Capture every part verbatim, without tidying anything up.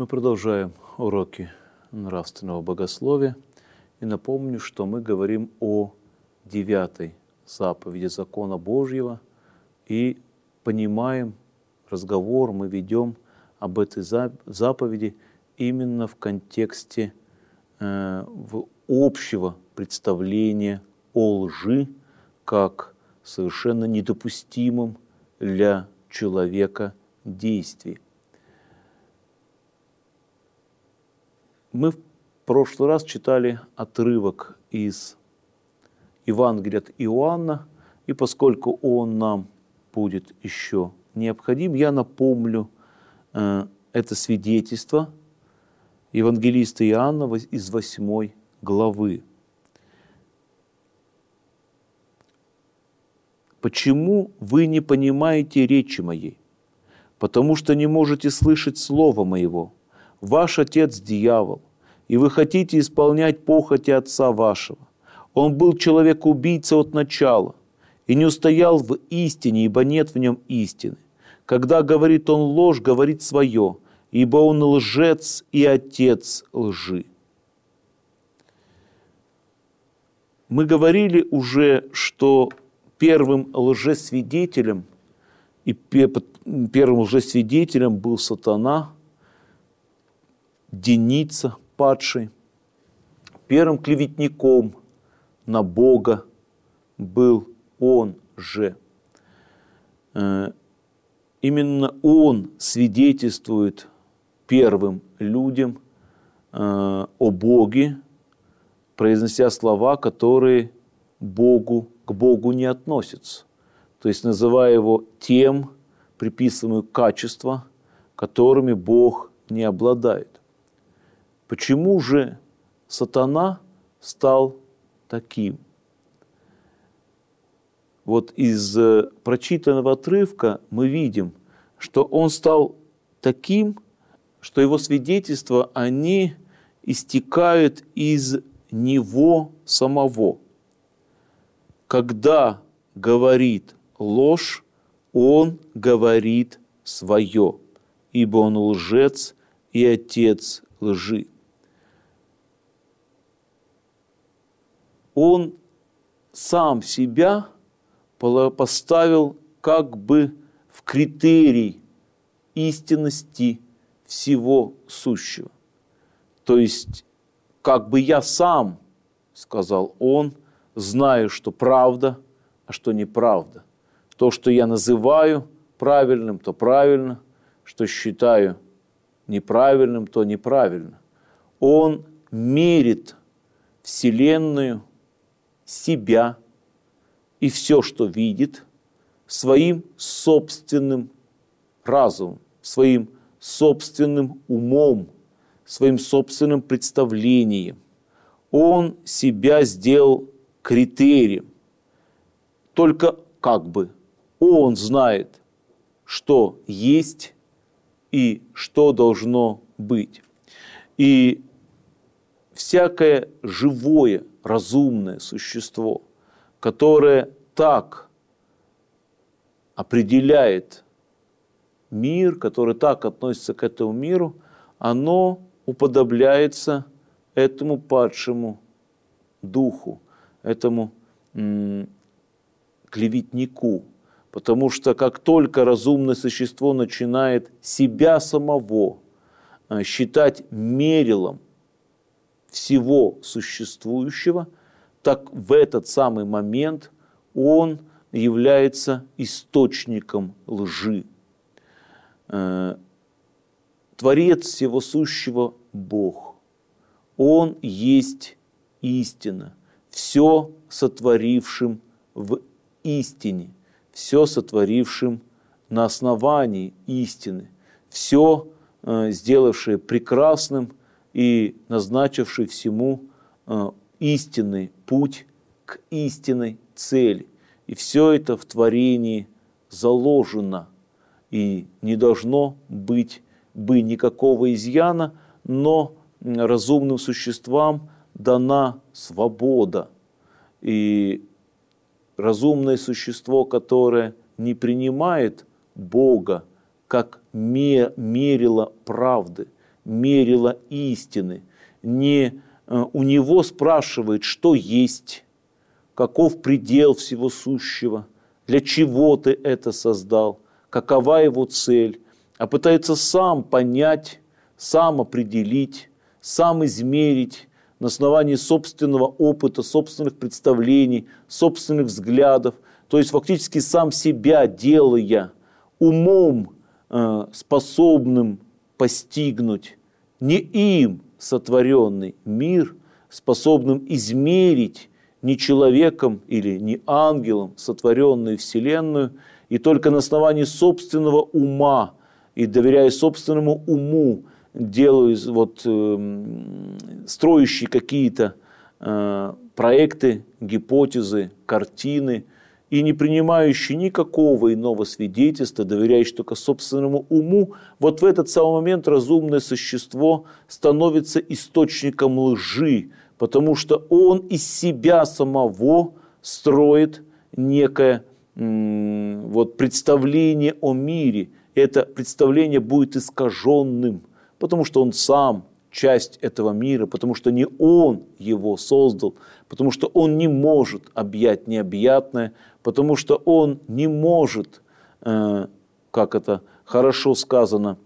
Мы продолжаем уроки нравственного богословия. И напомню, что мы говорим о девятой заповеди закона Божьего и понимаем, разговор мы ведем об этой заповеди именно в контексте э, в общего представления о лжи как совершенно недопустимом для человека действии. Мы в прошлый раз читали отрывок из Евангелия от Иоанна, и поскольку он нам будет еще необходим, я напомню э, это свидетельство евангелиста Иоанна из восьмой главы. «Почему вы не понимаете речи моей? Потому что не можете слышать слова моего. Ваш отец – дьявол, и вы хотите исполнять похоти отца вашего. Он был человек-убийца от начала, и не устоял в истине, ибо нет в нем истины. Когда говорит он ложь, говорит свое, ибо он лжец и отец лжи». Мы говорили уже, что первым лжесвидетелем и первым лжесвидетелем был сатана, Деница падший. Первым клеветником на Бога был он же. Именно он свидетельствует первым людям о Боге, произнося слова, которые Богу, к Богу не относятся. То есть называя его тем, приписывая качества, которыми Бог не обладает. Почему же сатана стал таким? Вот из прочитанного отрывка мы видим, что он стал таким, что его свидетельства, они истекают из него самого. Когда говорит ложь, он говорит свое, ибо он лжец и отец лжи. Он сам себя поставил как бы в критерий истинности всего сущего. То есть, как бы я сам, сказал он, знаю, что правда, а что неправда. То, что я называю правильным, то правильно, что считаю неправильным, то неправильно. Он мерит Вселенную, себя и все, что видит, своим собственным разумом, своим собственным умом, своим собственным представлением. Он себя сделал критерием. Только как бы он знает, что есть и что должно быть. И всякое живое, разумное существо, которое так определяет мир, которое так относится к этому миру, оно уподобляется этому падшему духу, этому м- клеветнику. Потому что как только разумное существо начинает себя самого э, считать мерилом всего существующего, так в этот самый момент он является источником лжи. Э, Творец всего сущего Бог. Он есть истина, все сотворившим в истине, все сотворившим на основании истины, все э, сделавшее прекрасным и назначивший всему э, истинный путь к истинной цели. И все это в творении заложено, и не должно быть бы никакого изъяна, но разумным существам дана свобода. И разумное существо, которое не принимает Бога как мерило правды, мерило истины, не у него спрашивает, что есть, каков предел всего сущего, для чего ты это создал, какова его цель, а пытается сам понять, сам определить, сам измерить на основании собственного опыта, собственных представлений, собственных взглядов, то есть фактически сам себя делая умом, э, способным постигнуть не им сотворенный мир, способным измерить не человеком или не ангелом сотворенную Вселенную, и только на основании собственного ума и доверяя собственному уму, делаю, вот, э, строящие какие-то э, проекты, гипотезы, картины, и не принимающий никакого иного свидетельства, доверяющий только собственному уму, вот в этот самый момент разумное существо становится источником лжи, потому что он из себя самого строит некое м, вот, представление о мире. Это представление будет искаженным, потому что он сам часть этого мира, потому что не он его создал, потому что он не может объять необъятное, потому что он не может, э, как это хорошо сказано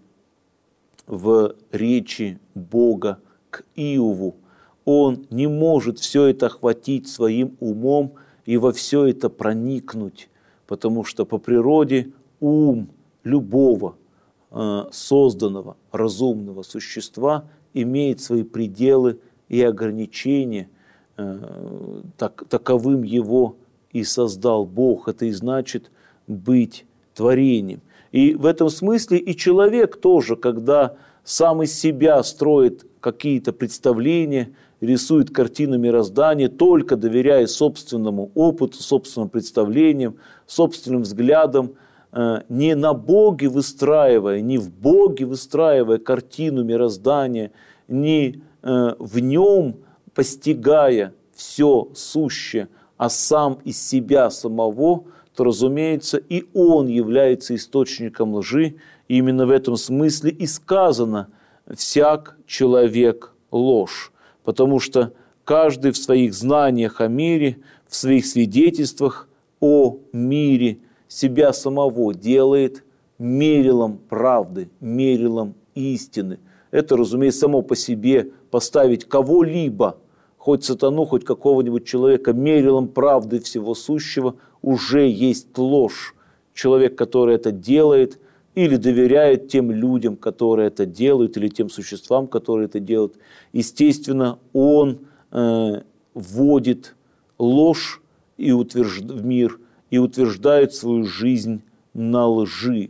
в речи Бога к Иову, он не может все это охватить своим умом и во все это проникнуть, потому что по природе ум любого э, созданного разумного существа имеет свои пределы и ограничения, э, так, таковым его и создал Бог. Это и значит быть творением. И в этом смысле и человек тоже, когда сам из себя строит какие-то представления, рисует картину мироздания, только доверяя собственному опыту, собственным представлениям, собственным взглядам, не на Боге выстраивая, не в Боге выстраивая картину мироздания, не в нем постигая все сущее, а сам из себя самого, то, разумеется, и он является источником лжи. И именно в этом смысле и сказано «всяк человек ложь», потому что каждый в своих знаниях о мире, в своих свидетельствах о мире себя самого делает мерилом правды, мерилом истины. Это, разумеется, само по себе поставить кого-либо, хоть сатану, хоть какого-нибудь человека, мерилом правды всего сущего, уже есть ложь. Человек, который это делает, или доверяет тем людям, которые это делают, или тем существам, которые это делают, естественно, он э, вводит ложь и утвержд... в мир и утверждает свою жизнь на лжи.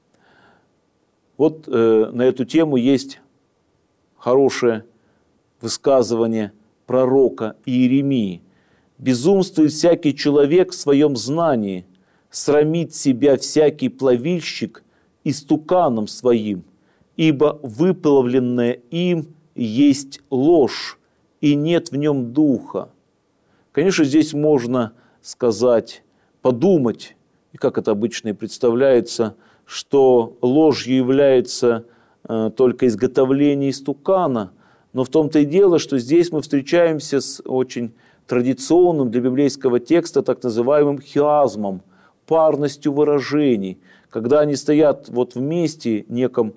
Вот э, на эту тему есть хорошее высказывание пророка Иеремии. «Безумствует всякий человек в своем знании, срамит себя всякий плавильщик истуканом своим, ибо выплавленное им есть ложь, и нет в нем духа». Конечно, здесь можно сказать, подумать, и как это обычно и представляется, что ложью является э, только изготовление истукана, но в том-то и дело, что здесь мы встречаемся с очень традиционным для библейского текста так называемым хиазмом, парностью выражений, когда они стоят вот вместе в неком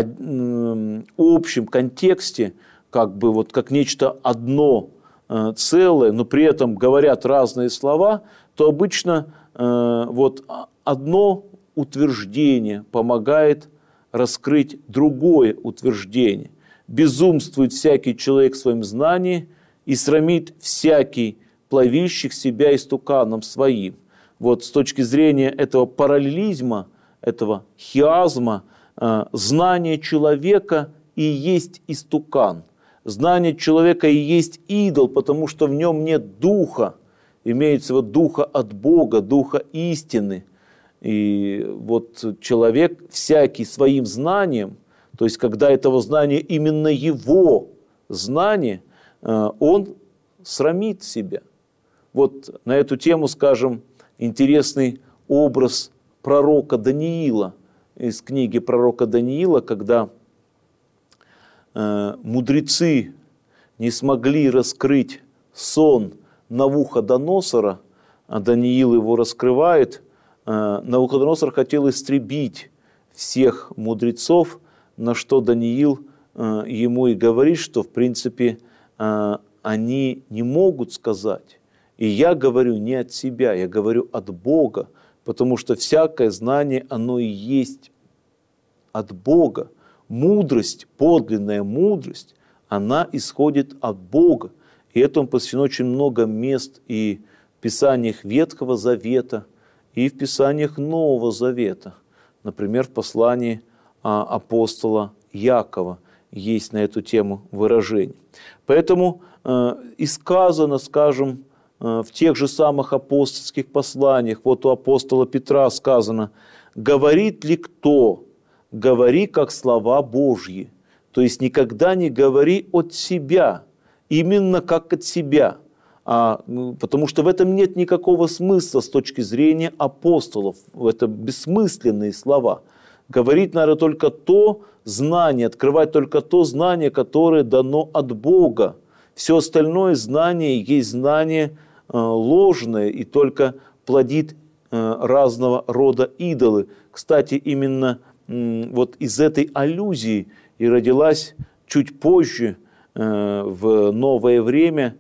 общем контексте, как бы вот как нечто одно целое, но при этом говорят разные слова, то обычно вот одно утверждение помогает раскрыть другое утверждение. «Безумствует всякий человек в своем знании и срамит всякий плавильщик себя истуканом своим». Вот с точки зрения этого параллелизма, этого хиазма, знание человека и есть истукан. Знание человека и есть идол, потому что в нем нет духа, имеется вот духа от Бога, духа истины. И вот человек всякий своим знанием, то есть когда этого знания именно его знание, он срамит себя. Вот на эту тему, скажем, интересный образ пророка Даниила из книги пророка Даниила, когда э, мудрецы не смогли раскрыть сон Навуходоносора, а Даниил его раскрывает, э, Навуходоносор хотел истребить всех мудрецов, на что Даниил э, ему и говорит, что в принципе э, они не могут сказать. И я говорю не от себя, я говорю от Бога, потому что всякое знание, оно и есть от Бога. Мудрость, подлинная мудрость, она исходит от Бога. И этому посвящено очень много мест и в Писаниях Ветхого Завета, и в Писаниях Нового Завета. Например, в послании апостола Якова есть на эту тему выражение. Поэтому э, и сказано, скажем, в тех же самых апостольских посланиях, вот у апостола Петра сказано: «Говорит ли кто? Говори, как слова Божьи». То есть никогда не говори от себя, именно как от себя, а, потому что в этом нет никакого смысла с точки зрения апостолов. Это бессмысленные слова. Говорить надо только то знание, открывать только то знание, которое дано от Бога. Все остальное знание есть знание ложное и только плодит разного рода идолы. Кстати, именно вот из этой аллюзии и родилась чуть позже, в новое время,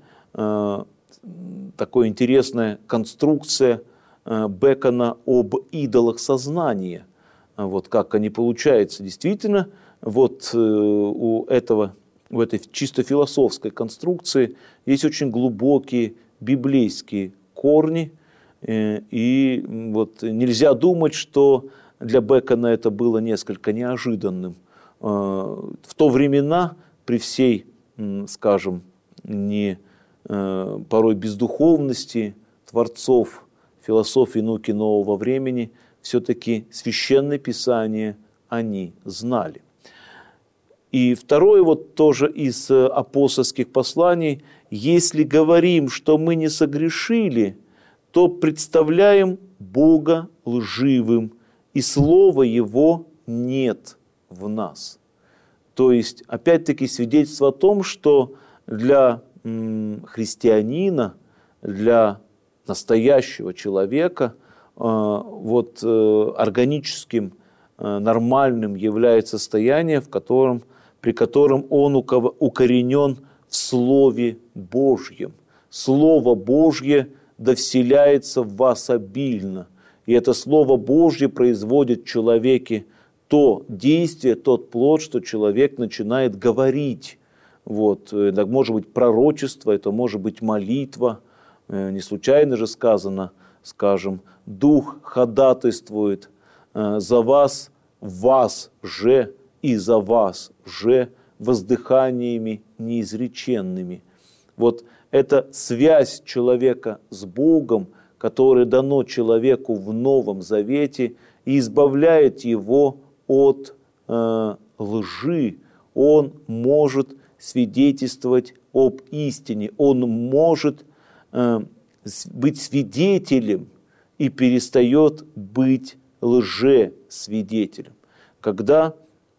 такая интересная конструкция Бекона об идолах сознания. Вот как они получаются. Действительно, вот у этого, у этой чисто философской конструкции есть очень глубокие библейские корни, и вот нельзя думать, что для Бекона это было несколько неожиданным. В то времена, при всей, скажем, не порой бездуховности творцов философии и науки нового времени, все-таки священное Писание они знали. И второе, вот тоже из апостольских посланий: «Если говорим, что мы не согрешили, то представляем Бога лживым, и слова Его нет в нас». То есть, опять-таки, свидетельство о том, что для христианина, для настоящего человека, вот органическим, нормальным является состояние, в котором, при котором он укоренен в Слове Божьем. Слово Божье да вселяется в вас обильно. И это Слово Божье производит в человеке то действие, тот плод, что человек начинает говорить. Вот. Это может быть пророчество, это может быть молитва. Не случайно же сказано, скажем, Дух ходатайствует за вас, вас же и за вас же воздыханиями неизреченными. Вот эта связь человека с Богом, которая дано человеку в Новом Завете, и избавляет его от э, лжи. Он может свидетельствовать об истине, он может э, быть свидетелем и перестает быть лжесвидетелем. Когда,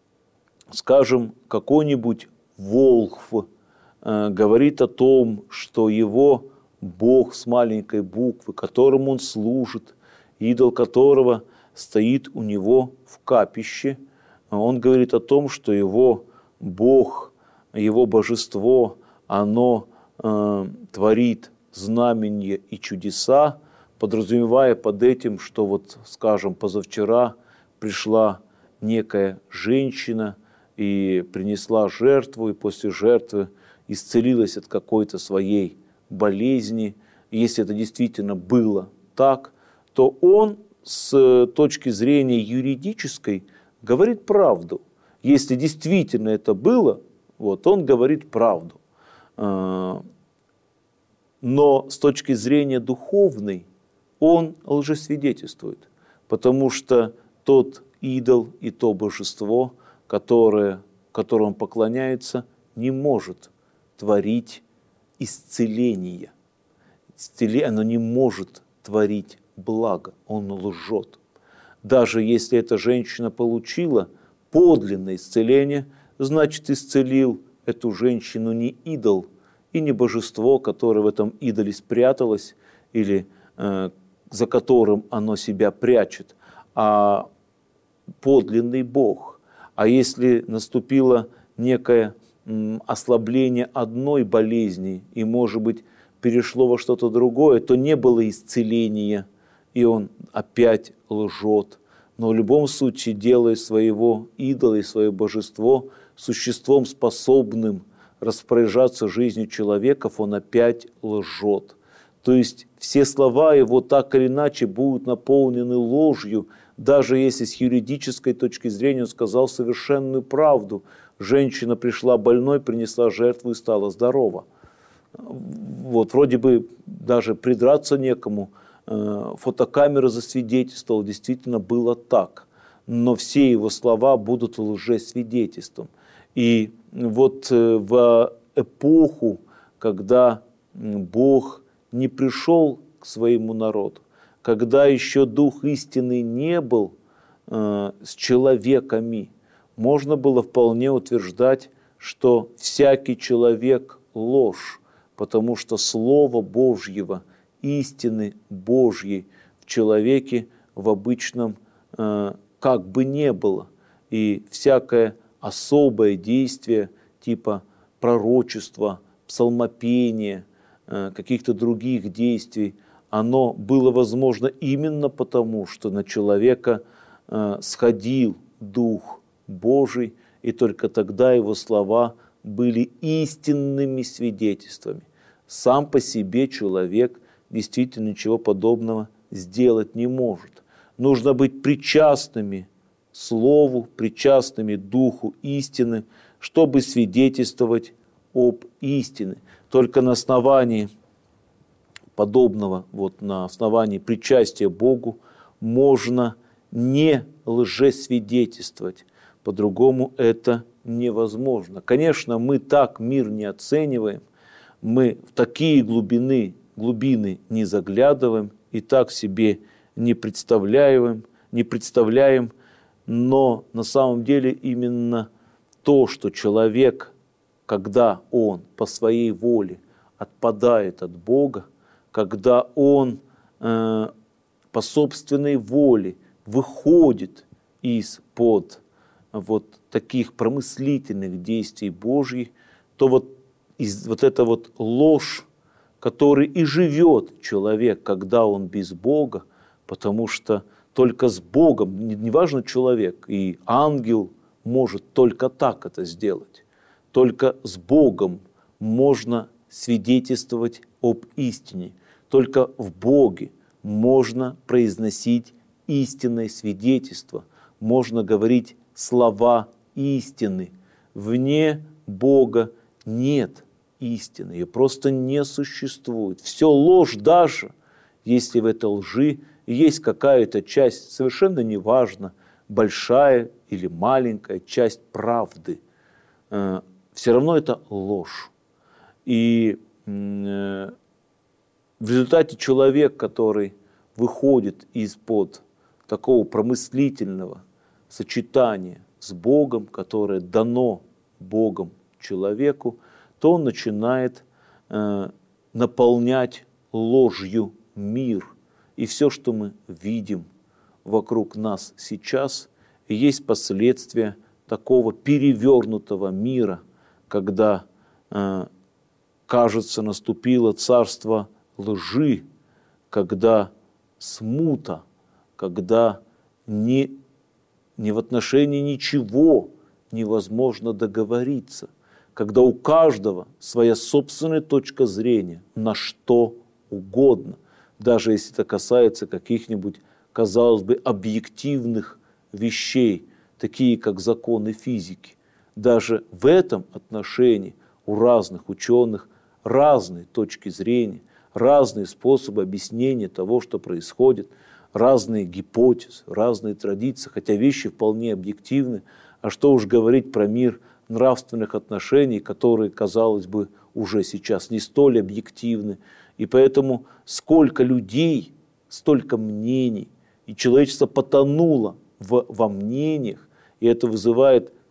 скажем, какой-нибудь волхв э, говорит о том, что его Бог с маленькой буквы, которому он служит, идол которого стоит у него в капище, он говорит о том, что его Бог, его божество, оно э, творит знамения и чудеса, подразумевая под этим, что вот, скажем, позавчера пришла некая женщина и принесла жертву, и после жертвы исцелилась от какой-то своей болезни. И если это действительно было так, то он с точки зрения юридической говорит правду. Если действительно это было, вот, он говорит правду. Но с точки зрения духовной он лжесвидетельствует, потому что тот идол и то божество, которое, которому он поклоняется, не может творить исцеление. Исцеление, оно не может творить благо, он лжет. Даже если эта женщина получила подлинное исцеление, значит, исцелил эту женщину не идол и не божество, которое в этом идоле спряталось или э, за которым оно себя прячет, а подлинный Бог. А если наступило некое м, ослабление одной болезни и, может быть, перешло во что-то другое, то не было исцеления, и он опять лжет. Но в любом случае, делая своего идола и свое божество существом, способным распоряжаться жизнью человеков, он опять лжет. То есть все слова его так или иначе будут наполнены ложью, даже если с юридической точки зрения он сказал совершенную правду. Женщина пришла больной, принесла жертву и стала здорова. Вот, вроде бы даже придраться некому, фотокамера засвидетельствовала, действительно было так. Но все его слова будут лжесвидетельством. И вот в эпоху, когда Бог не пришел к своему народу, когда еще Дух истины не был э, с человеками, можно было вполне утверждать, что всякий человек ложь, потому что Слово Божьего, истины Божьей в человеке в обычном э, как бы не было. И всякое особое действие типа пророчества, псалмопения, э, каких-то других действий, оно было возможно именно потому, что на человека э, сходил Дух Божий, и только тогда его слова были истинными свидетельствами. Сам по себе человек действительно ничего подобного сделать не может. Нужно быть причастными Слову, причастными Духу истины, чтобы свидетельствовать об истине. Только на основании подобного, вот на основании причастия Богу можно не лжесвидетельствовать. По-другому это невозможно. Конечно, мы так мир не оцениваем, мы в такие глубины, глубины не заглядываем и так себе не представляем, не представляем, но на самом деле именно то, что человек, когда он по своей воле отпадает от Бога, когда он э, по собственной воле выходит из-под вот таких промыслительных действий Божьих, то вот, из, вот эта вот ложь, которой и живет человек, когда он без Бога, потому что только с Богом, неважно человек, и ангел может только так это сделать, только с Богом можно свидетельствовать об истине, только в Боге можно произносить истинное свидетельство, можно говорить слова истины. Вне Бога нет истины, ее просто не существует. Все ложь, даже если в этой лжи есть какая-то часть, совершенно неважно, большая или маленькая часть правды, все равно это ложь. И в результате человек, который выходит из-под такого промыслительного сочетания с Богом, которое дано Богом человеку, то он начинает э, наполнять ложью мир. И все, что мы видим вокруг нас сейчас, есть последствия такого перевернутого мира, когда, э, кажется, наступило царство лжи, когда смута, когда не, не в отношении ничего невозможно договориться, когда у каждого своя собственная точка зрения на что угодно, даже если это касается каких-нибудь, казалось бы, объективных вещей, такие как законы физики. Даже в этом отношении у разных ученых разные точки зрения, разные способы объяснения того, что происходит, разные гипотезы, разные традиции, хотя вещи вполне объективны. А что уж говорить про мир нравственных отношений, которые, казалось бы, уже сейчас не столь объективны. И поэтому сколько людей, столько мнений, и человечество потонуло в, во мнениях, и это вызывает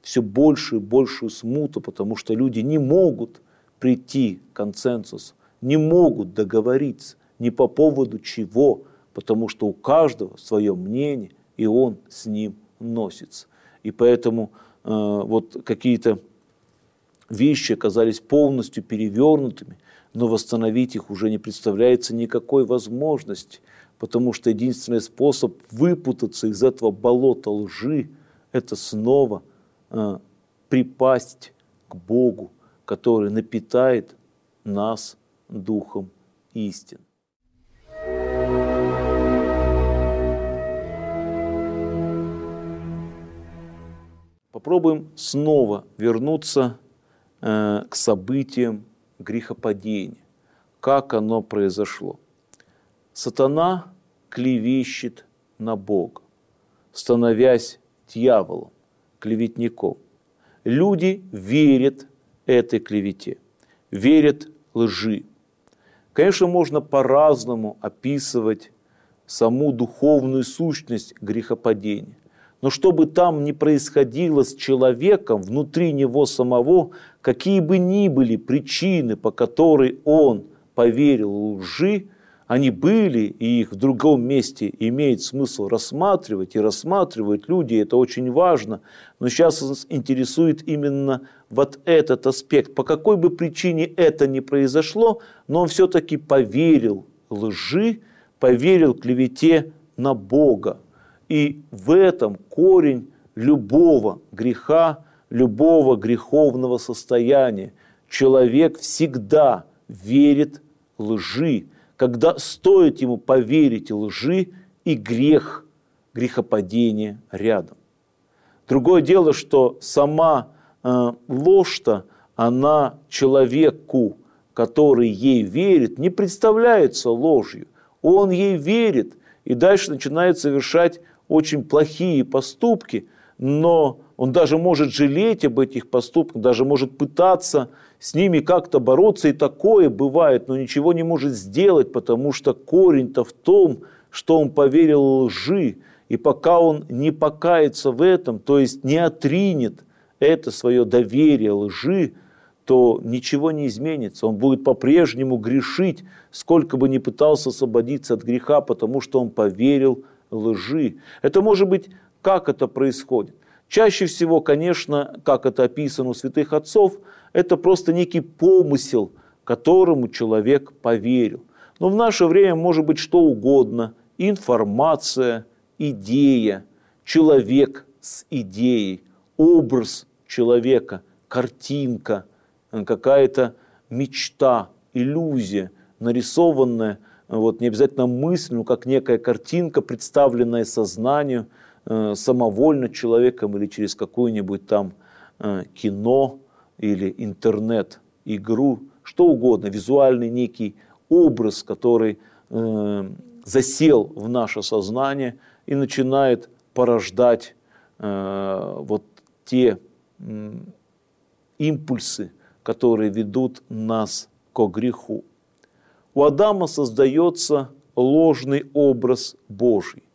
все большую и большую смуту, потому что люди не могут прийти к консенсусу, не могут договориться ни по поводу чего, потому что у каждого свое мнение, и он с ним носится. И поэтому э, вот какие-то вещи оказались полностью перевернутыми, но восстановить их уже не представляется никакой возможности, потому что единственный способ выпутаться из этого болота лжи – это снова э, припасть к Богу, который напитает нас духом истин. Попробуем снова вернуться э, к событиям грехопадения, как оно произошло. Сатана клевещет на Бога, становясь дьяволом, клеветником. Люди верят этой клевете, верят лжи. Конечно, можно по-разному описывать саму духовную сущность грехопадения. Но что бы там ни происходило с человеком, внутри него самого, какие бы ни были причины, по которой он поверил лжи, они были, и их в другом месте имеет смысл рассматривать, и рассматривают люди, это очень важно. Но сейчас нас интересует именно вот этот аспект. По какой бы причине это ни произошло, но он все-таки поверил лжи, поверил клевете на Бога. И в этом корень любого греха, любого греховного состояния. Человек всегда верит лжи. Когда стоит ему поверить лжи, и грех, грехопадение рядом. Другое дело, что сама э, ложь-то, она человеку, который ей верит, не представляется ложью. Он ей верит и дальше начинает совершать очень плохие поступки, но он даже может жалеть об этих поступках, даже может пытаться с ними как-то бороться, и такое бывает, но ничего не может сделать, потому что корень-то в том, что он поверил лжи, и пока он не покается в этом, то есть не отринет это свое доверие лжи, то ничего не изменится. Он будет по-прежнему грешить, сколько бы ни пытался освободиться от греха, потому что он поверил лжи. Это может быть, как это происходит? Чаще всего, конечно, как это описано у святых отцов, это просто некий помысел, которому человек поверил. Но в наше время может быть что угодно. Информация, идея, человек с идеей, образ человека, картинка, какая-то мечта, иллюзия, нарисованная, вот, не обязательно мысль, но как некая картинка, представленная сознанию, э, самовольно человеком или через какое-нибудь там э, кино или интернет-игру, что угодно, визуальный некий образ, который э, засел в наше сознание и начинает порождать э, вот те э, импульсы, которые ведут нас ко греху. У Адама создается ложный образ Божий.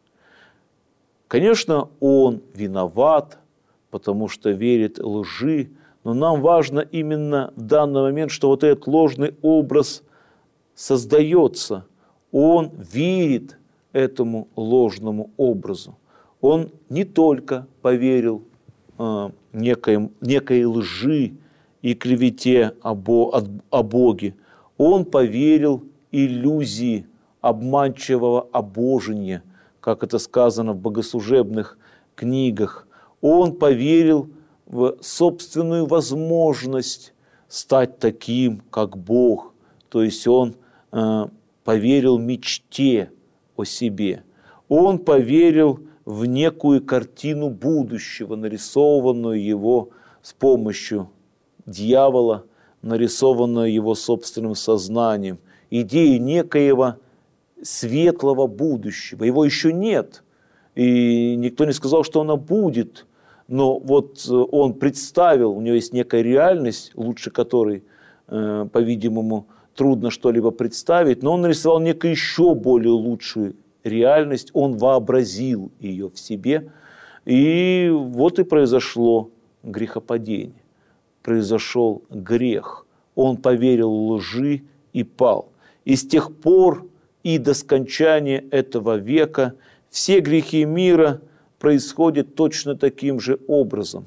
Конечно, он виноват, потому что верит лжи, но нам важно именно в данный момент, что вот этот ложный образ создается. Он верит этому ложному образу. Он не только поверил э, некой, некой лжи и клевете о, Бо, о Боге, он поверил иллюзии обманчивого обожения, как это сказано в богослужебных книгах. Он поверил в собственную возможность стать таким, как Бог. То есть он э, поверил мечте о себе. Он поверил в некую картину будущего, нарисованную его с помощью дьявола, нарисованную его собственным сознанием, идею некоего светлого будущего. Его еще нет, и никто не сказал, что она будет, но вот он представил, у него есть некая реальность, лучше которой, по-видимому, трудно что-либо представить, но он нарисовал некую еще более лучшую реальность, он вообразил ее в себе, и вот и произошло грехопадение, произошел грех. Он поверил лжи и пал. И с тех пор и до скончания этого века все грехи мира происходят точно таким же образом.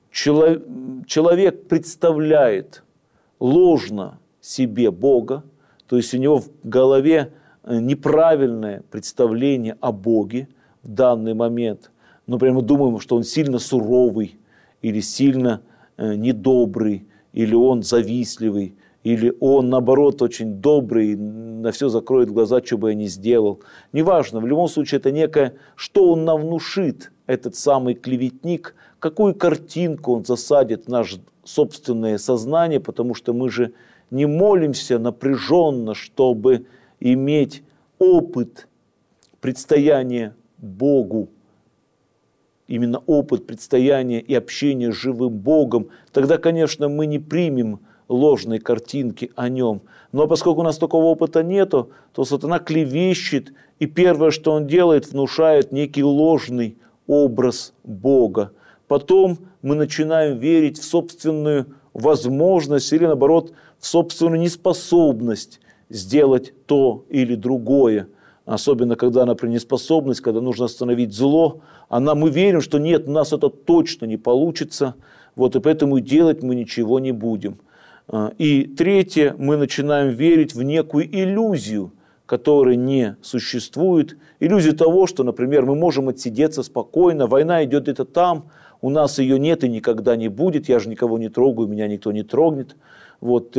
Человек представляет ложно себе Бога, то есть у него в голове неправильное представление о Боге в данный момент. Например, мы думаем, что он сильно суровый, или сильно недобрый, или он завистливый, или он, наоборот, очень добрый, на все закроет глаза, что бы я ни сделал. Неважно, в любом случае, это некое, что он нам внушит, этот самый клеветник, какую картинку он засадит в наше собственное сознание, потому что мы же не молимся напряженно, чтобы иметь опыт предстояния Богу, именно опыт предстояния и общения с живым Богом, тогда, конечно, мы не примем ложной картинки о нем. Но поскольку у нас такого опыта нету, то сатана клевещет, и первое, что он делает, внушает некий ложный образ Бога. Потом мы начинаем верить в собственную возможность или, наоборот, в собственную неспособность сделать то или другое. Особенно, когда, например, неспособность, когда нужно остановить зло, она, мы верим, что нет, у нас это точно не получится, вот, и поэтому делать мы ничего не будем. И третье, мы начинаем верить в некую иллюзию, которая не существует. Иллюзию того, что, например, мы можем отсидеться спокойно, война идет где-то там, у нас ее нет и никогда не будет, я же никого не трогаю, меня никто не трогнет. Вот,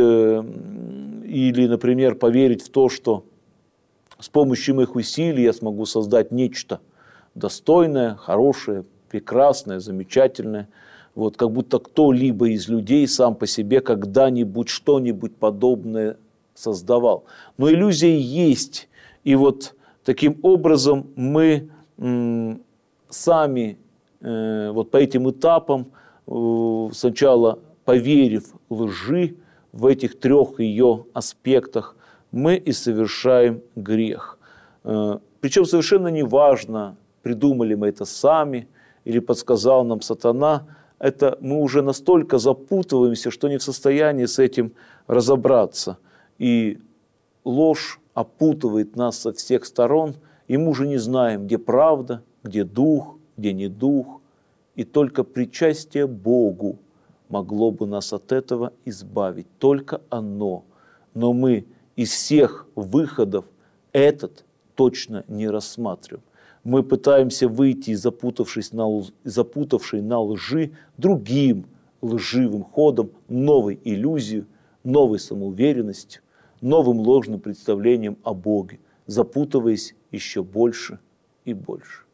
или, например, поверить в то, что с помощью моих усилий я смогу создать нечто достойное, хорошее, прекрасное, замечательное. Вот, как будто кто-либо из людей сам по себе когда-нибудь что-нибудь подобное создавал. Но иллюзия есть. И вот таким образом мы м, сами э, вот по этим этапам, э, сначала поверив лжи в этих трех ее аспектах, мы и совершаем грех. Э, причем совершенно не важно, придумали мы это сами или подсказал нам сатана. Это мы уже настолько запутываемся, что не в состоянии с этим разобраться. И ложь опутывает нас со всех сторон, и мы уже не знаем, где правда, где дух, где не дух. И только причастие Богу могло бы нас от этого избавить. Только оно. Но мы из всех выходов этот точно не рассматриваем. Мы пытаемся выйти, запутавшись на, запутавшей на лжи, другим лживым ходом, новой иллюзией, новой самоуверенностью, новым ложным представлением о Боге, запутываясь еще больше и больше.